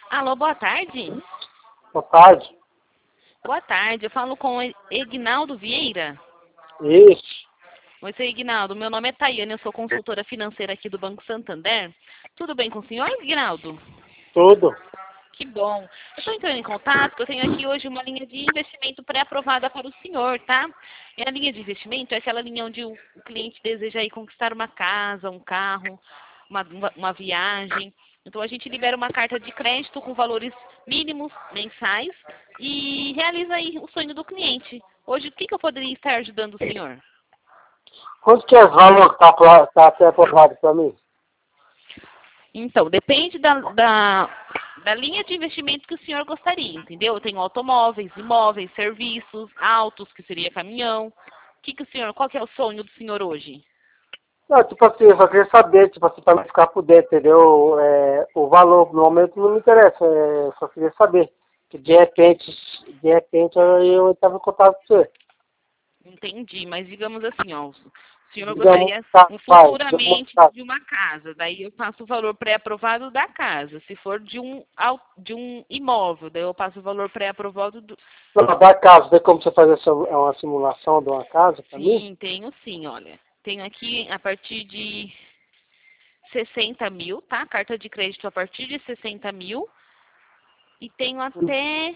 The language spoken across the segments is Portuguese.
Alô, boa tarde. Boa tarde. Boa tarde, eu falo com o Egnaldo Vieira. Isso, Oi, seu Egnaldo, meu nome é Tayane, eu sou consultora financeira aqui do Banco Santander. Tudo bem com o senhor, Egnaldo? tudo. Que bom. Eu estou entrando em contato, porque eu tenho aqui hoje uma linha de investimento pré-aprovada para o senhor, tá? E a linha de investimento é aquela linha onde o cliente deseja ir conquistar uma casa, um carro, uma viagem. Então a gente libera uma carta de crédito com valores mínimos mensais e realiza aí o sonho do cliente. Hoje, o que eu poderia estar ajudando o senhor? Quanto que é o valor que tá até aprovado para mim? Então, depende da linha de investimento que o senhor gostaria, entendeu? Eu tenho automóveis, imóveis, serviços, autos, que seria caminhão. Qual que é o sonho do senhor hoje? Não, tipo assim, eu só queria saber, tipo assim, para não ficar por dentro, entendeu? O valor, no momento não me interessa, eu só queria saber. Que de repente eu estava em contato com você. Entendi, mas digamos assim, ó, o senhor Digamos, gostaria tá, vai, digamos, futuramente tá. de uma casa, daí eu passo o valor pré-aprovado da casa. Se for de um imóvel, daí eu passo o valor pré-aprovado do... Não, da casa, tem como você fazer uma simulação de uma casa para mim? Sim, tenho sim, olha. Tenho aqui a partir de 60 mil, tá? Carta de crédito a partir de 60 mil. E tenho até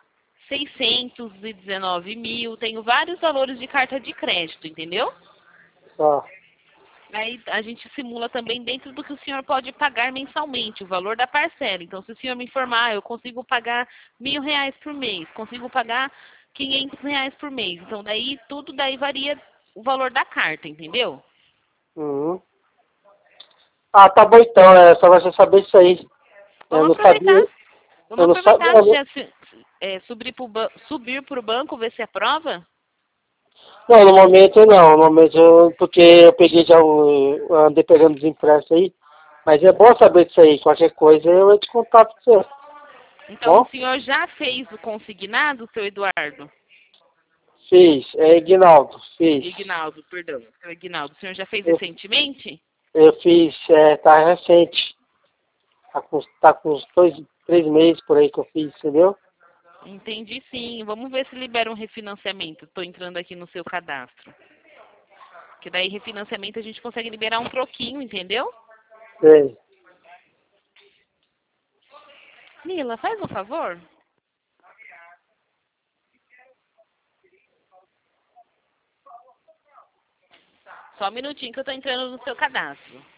619 mil. Tenho vários valores de carta de crédito, entendeu? Tá. Aí a gente simula também dentro do que o senhor pode pagar mensalmente, o valor da parcela. Então, se o senhor me informar, eu consigo pagar R$ 1.000 por mês, consigo pagar R$ 500 por mês. Então, daí tudo daí varia o valor da carta, entendeu? Uhum. Ah, tá bom então, só você saber isso aí. Eu Vamos não aproveitar. sabia, Vamos eu não sabia, aproveitar já subir para o banco, ver se aprova? não, no momento não, no momento porque eu peguei já eu andei pegando os empréstimos aí, mas é bom saber disso aí, qualquer coisa eu entro em contato com você, Então, o bom? senhor já fez o consignado, seu Eduardo? Fiz, Ignaldo, fiz. Ignaldo, perdão. Seu Ignaldo, o senhor já fez Eu, recentemente? eu fiz, tá recente, tá com uns 3 meses por aí que eu fiz, entendeu? Entendi, sim. Vamos ver se libera um refinanciamento. Estou entrando aqui no seu cadastro. Que daí refinanciamento a gente consegue liberar um troquinho, entendeu? Sei. Mila, faz um favor. Só um minutinho que eu estou entrando no seu cadastro.